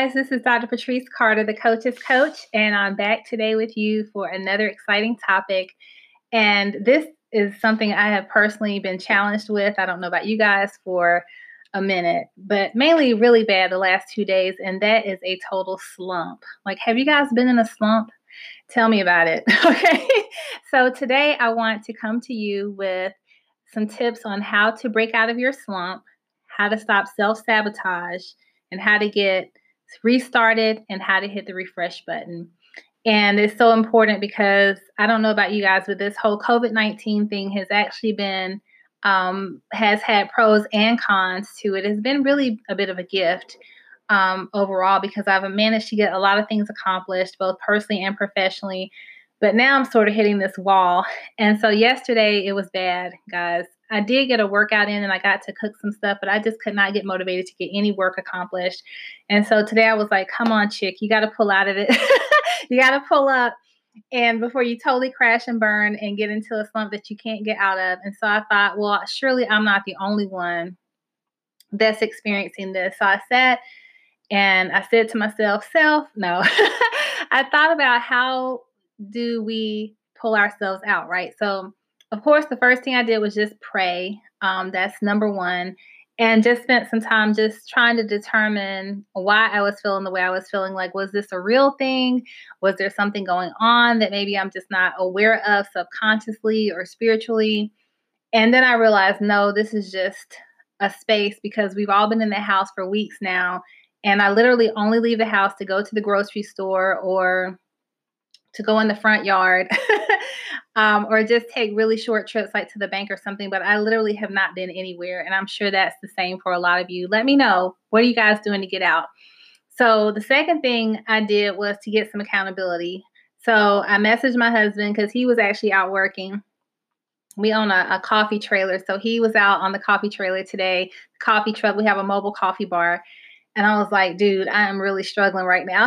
guys. This is Dr. Patrice Carter, the Coach's Coach, and I'm back today with you for another exciting topic. And this is something I have personally been challenged with. I don't know about you guys for a minute, but mainly really bad the last 2 days, and that is a total slump. Like, have you guys been in a slump? Tell me about it. Okay. So today I want to come to you with some tips on how to break out of your slump, how to stop self-sabotage, and how to get restarted and how to hit the refresh button. And it's so important because I don't know about you guys, but this whole COVID-19 thing has actually been, has had pros and cons to it. It's been really a bit of a gift overall because I've managed to get a lot of things accomplished, both personally and professionally. But now I'm sort of hitting this wall. And so yesterday it was bad, guys. I did get a workout in and I got to cook some stuff, but I just could not get motivated to get any work accomplished. And so today I was like, come on, chick, you got to pull out of it. You got to pull up and before you totally crash and burn and get into a slump that you can't get out of. And so I thought, well, surely I'm not the only one that's experiencing this. So I sat and I said to myself, no. I thought about how do we pull ourselves out, right? So, of course, the first thing I did was just pray. That's number one. And just spent some time just trying to determine why I was feeling the way I was feeling. Like, was this a real thing? Was there something going on that maybe I'm just not aware of subconsciously or spiritually? And then I realized, no, this is just a space because we've all been in the house for weeks now. And I literally only leave the house to go to the grocery store or to go in the front yard or just take really short trips like to the bank or something. But I literally have not been anywhere. And I'm sure that's the same for a lot of you. Let me know. What are you guys doing to get out? So the second thing I did was to get some accountability. So I messaged my husband because he was actually out working. We own a coffee trailer. So he was out on the coffee trailer today, coffee truck. We have a mobile coffee bar. And I was like, dude, I am really struggling right now.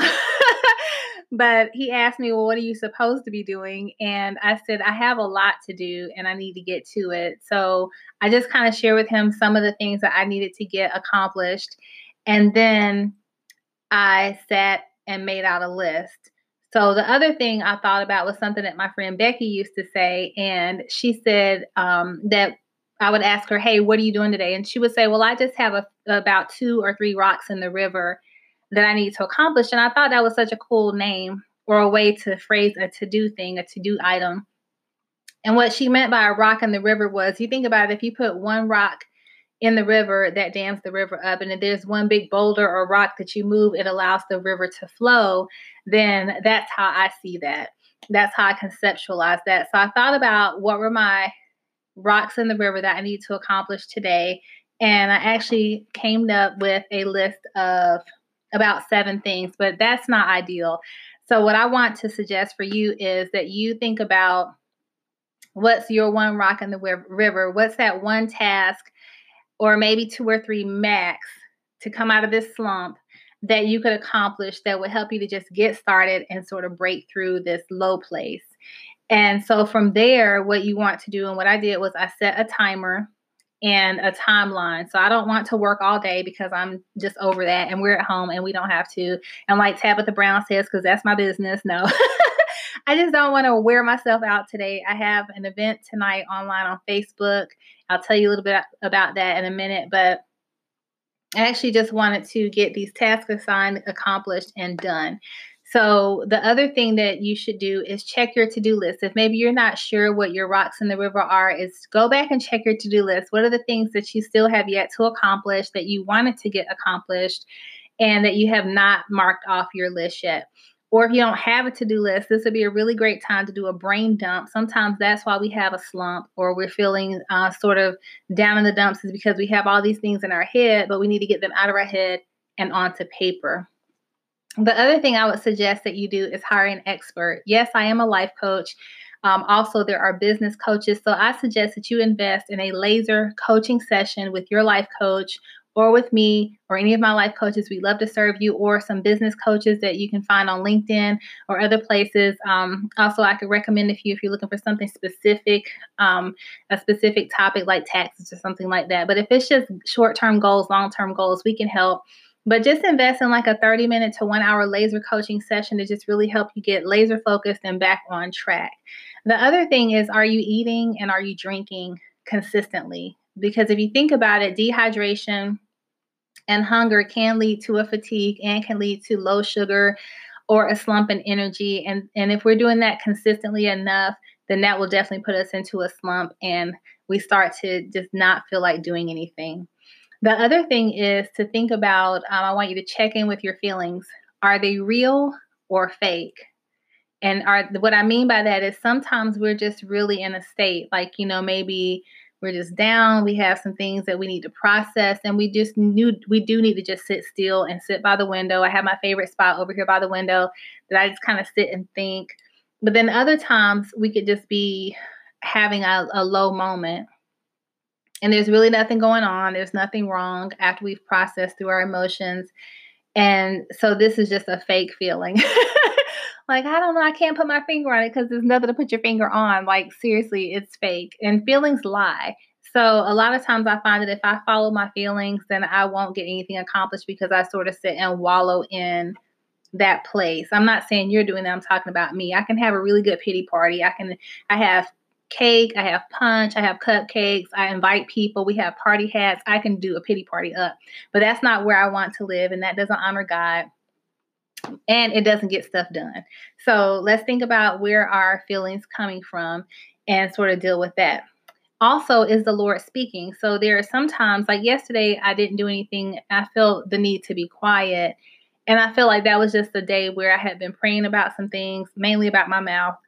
But he asked me, well, what are you supposed to be doing? And I said, I have a lot to do and I need to get to it. So I just kind of share with him some of the things that I needed to get accomplished. And then I sat and made out a list. So the other thing I thought about was something that my friend Becky used to say. And she said that I would ask her, hey, what are you doing today? And she would say, well, I just have about 2 or 3 rocks in the river that I need to accomplish. And I thought that was such a cool name or a way to phrase a to-do thing, a to-do item. And what she meant by a rock in the river was, you think about it, if you put one rock in the river, that dams the river up. And if there's one big boulder or rock that you move, it allows the river to flow. Then that's how I see that. That's how I conceptualize that. So I thought about what were my rocks in the river that I need to accomplish today. And I actually came up with a list of about 7 things, but that's not ideal. So what I want to suggest for you is that you think about what's your one rock in the river? What's that one task or maybe 2 or 3 max to come out of this slump that you could accomplish that would help you to just get started and sort of break through this low place. And so from there, what you want to do, and what I did was I set a timer and a timeline. So I don't want to work all day because I'm just over that and we're at home and we don't have to. And like Tabitha Brown says, because that's my business. No, I just don't want to wear myself out today. I have an event tonight online on Facebook. I'll tell you a little bit about that in a minute, but I actually just wanted to get these tasks assigned, accomplished, and done. So the other thing that you should do is check your to-do list. If maybe you're not sure what your rocks in the river are, is go back and check your to-do list. What are the things that you still have yet to accomplish that you wanted to get accomplished and that you have not marked off your list yet? Or if you don't have a to-do list, this would be a really great time to do a brain dump. Sometimes that's why we have a slump or we're feeling sort of down in the dumps is because we have all these things in our head, but we need to get them out of our head and onto paper. The other thing I would suggest that you do is hire an expert. Yes, I am a life coach. Also, there are business coaches. So I suggest that you invest in a laser coaching session with your life coach or with me or any of my life coaches. We'd love to serve you, or some business coaches that you can find on LinkedIn or other places. Also, I could recommend if you're looking for something specific, a specific topic like taxes or something like that. But if it's just short-term goals, long-term goals, we can help But just invest in like a 30-minute to 1 hour laser coaching session to just really help you get laser focused and back on track. The other thing is, are you eating and are you drinking consistently? Because if you think about it, dehydration and hunger can lead to a fatigue and can lead to low sugar or a slump in energy. And if we're doing that consistently enough, then that will definitely put us into a slump and we start to just not feel like doing anything. The other thing is to think about, I want you to check in with your feelings. Are they real or fake? And what I mean by that is sometimes we're just really in a state like, maybe we're just down, we have some things that we need to process, and we do need to just sit still and sit by the window. I have my favorite spot over here by the window that I just kind of sit and think. But then other times we could just be having a low moment and there's really nothing going on. There's nothing wrong after we've processed through our emotions. And so this is just a fake feeling. Like, I don't know, I can't put my finger on it because there's nothing to put your finger on. Like, seriously, it's fake. And feelings lie. So a lot of times I find that if I follow my feelings, then I won't get anything accomplished because I sort of sit and wallow in that place. I'm not saying you're doing that. I'm talking about me. I can have a really good pity party. I have cake, I have punch, I have cupcakes, I invite people, we have party hats. I can do a pity party up. But that's not where I want to live, and that doesn't honor God and it doesn't get stuff done. So let's think about where our feelings coming from and sort of deal with that. Also, is the Lord speaking? So there are some times, like yesterday, I didn't do anything. I felt the need to be quiet. And I feel like that was just a day where I had been praying about some things, mainly about my mouth,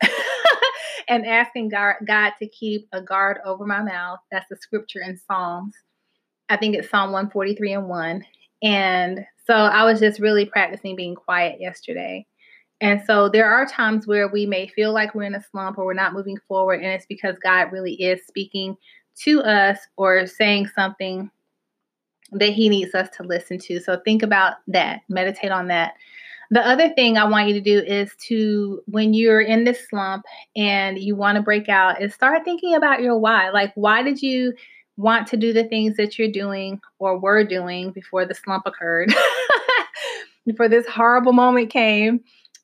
and asking God to keep a guard over my mouth. That's the scripture in Psalms. I think it's Psalm 143:1. And so I was just really practicing being quiet yesterday. And so there are times where we may feel like we're in a slump or we're not moving forward, and it's because God really is speaking to us or saying something that He needs us to listen to. So think about that, meditate on that. The other thing I want you to do is when you're in this slump and you want to break out, is start thinking about your why. Like, why did you want to do the things that you're doing or were doing before the slump occurred, before this horrible moment came?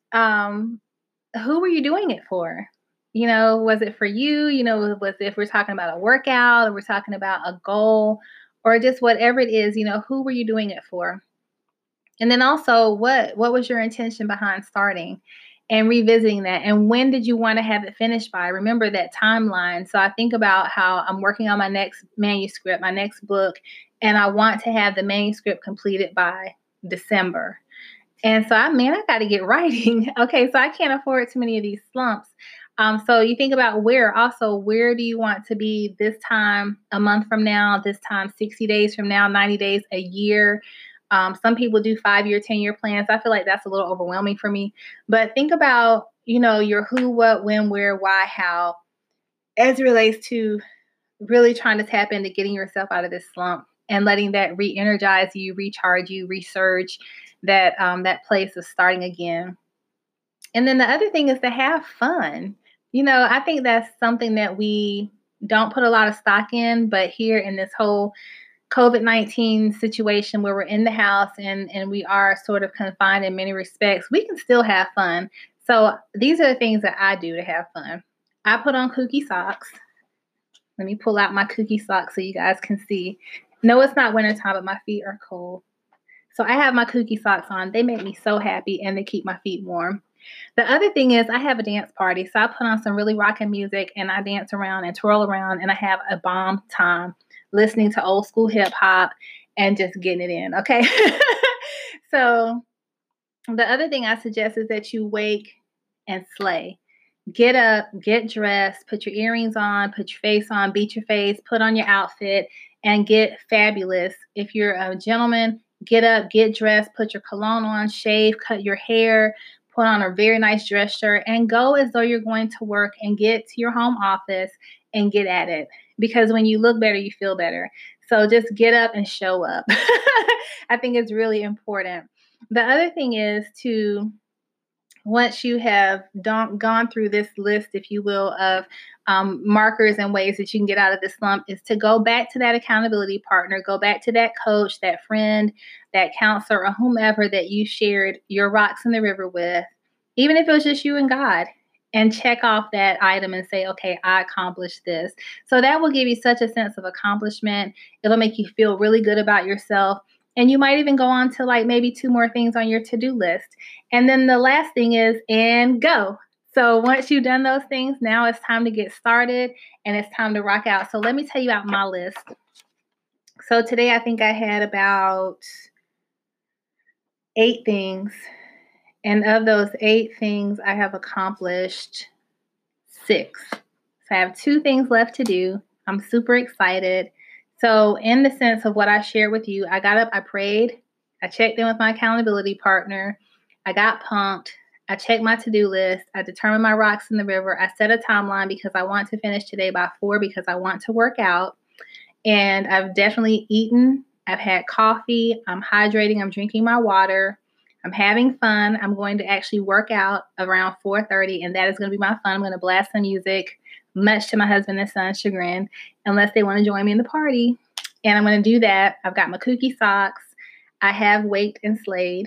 Who were you doing it for? Was it for you? Was if we're talking about a workout or we're talking about a goal or just whatever it is, who were you doing it for? And then also what was your intention behind starting and revisiting that? And when did you want to have it finished by? Remember that timeline. So I think about how I'm working on my next manuscript, my next book, and I want to have the manuscript completed by December. And so, I got to get writing. Okay, so I can't afford too many of these slumps. So you think about where do you want to be this time a month from now, this time 60 days from now, 90 days, a year. Some people do 5-year, 10-year plans. I feel like that's a little overwhelming for me. But think about, your who, what, when, where, why, how, as it relates to really trying to tap into getting yourself out of this slump and letting that re-energize you, recharge you, resurge that place of starting again. And then the other thing is to have fun. I think that's something that we don't put a lot of stock in, but here in this whole COVID-19 situation where we're in the house and we are sort of confined in many respects, we can still have fun. So these are the things that I do to have fun. I put on kooky socks. Let me pull out my kooky socks so you guys can see. No, it's not wintertime, but my feet are cold. So I have my kooky socks on. They make me so happy and they keep my feet warm. The other thing is I have a dance party. So I put on some really rocking music and I dance around and twirl around and I have a bomb time listening to old school hip hop and just getting it in. Okay. So the other thing I suggest is that you wake and slay. Get up, get dressed, put your earrings on, put your face on, beat your face, put on your outfit, and get fabulous. If you're a gentleman, get up, get dressed, put your cologne on, shave, cut your hair, put on a very nice dress shirt, and go as though you're going to work and get to your home office and get at it. Because when you look better, you feel better. So just get up and show up. I think it's really important. The other thing is once you have gone through this list, if you will, of markers and ways that you can get out of this slump is to go back to that accountability partner, go back to that coach, that friend, that counselor, or whomever that you shared your rocks in the river with, even if it was just you and God, and check off that item and say, okay, I accomplished this. So that will give you such a sense of accomplishment. It'll make you feel really good about yourself. And you might even go on to like maybe 2 more things on your to-do list. And then the last thing is, and go. So once you've done those things, now it's time to get started and it's time to rock out. So let me tell you about my list. So today I think I had about 8 things. And of those 8 things, I have accomplished 6. So I have 2 things left to do. I'm super excited. So in the sense of what I shared with you, I got up, I prayed, I checked in with my accountability partner, I got pumped, I checked my to-do list, I determined my rocks in the river, I set a timeline because I want to finish today by 4 because I want to work out, and I've definitely eaten, I've had coffee, I'm hydrating, I'm drinking my water, I'm having fun. I'm going to actually work out around 4:30, and that is going to be my fun. I'm going to blast some music, much to my husband and son's chagrin, unless they want to join me in the party. And I'm going to do that. I've got my kooky socks. I have waked and slayed.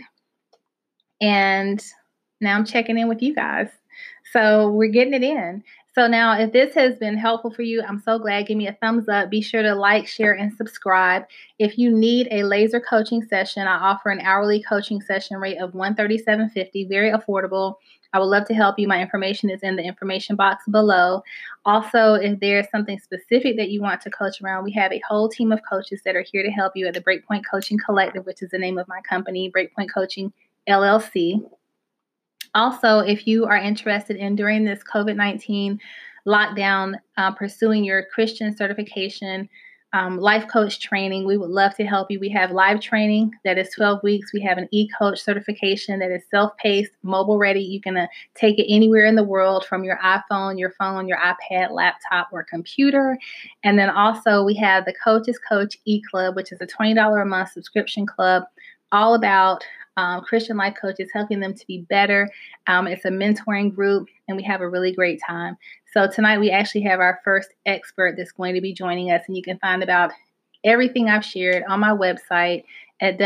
And now I'm checking in with you guys. So we're getting it in. So now, if this has been helpful for you, I'm so glad. Give me a thumbs up. Be sure to like, share, and subscribe. If you need a laser coaching session, I offer an hourly coaching session rate of $137.50, very affordable. I would love to help you. My information is in the information box below. Also, if there's something specific that you want to coach around, we have a whole team of coaches that are here to help you at the Breakpoint Coaching Collective, which is the name of my company, Breakpoint Coaching LLC. Also, if you are interested in, during this COVID-19 lockdown, pursuing your Christian certification, life coach training, we would love to help you. We have live training that is 12 weeks. We have an e-coach certification that is self-paced, mobile ready. You can take it anywhere in the world from your iPhone, your phone, your iPad, laptop, or computer. And then also we have the Coach's Coach e-club, which is a $20 a month subscription club, all about Christian life coaches, helping them to be better. It's a mentoring group, and we have a really great time. So tonight we actually have our first expert that's going to be joining us, and you can find about everything I've shared on my website at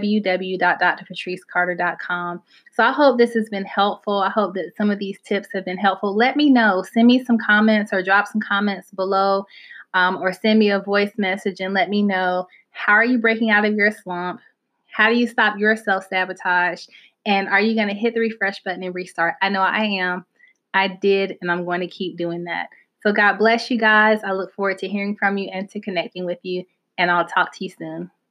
www.drpatricecarter.com. So I hope this has been helpful. I hope that some of these tips have been helpful. Let me know. Send me some comments or drop some comments below, or send me a voice message and let me know, how are you breaking out of your slump? How do you stop your self-sabotage? And are you going to hit the refresh button and restart? I know I am. I did, and I'm going to keep doing that. So God bless you guys. I look forward to hearing from you and to connecting with you, and I'll talk to you soon.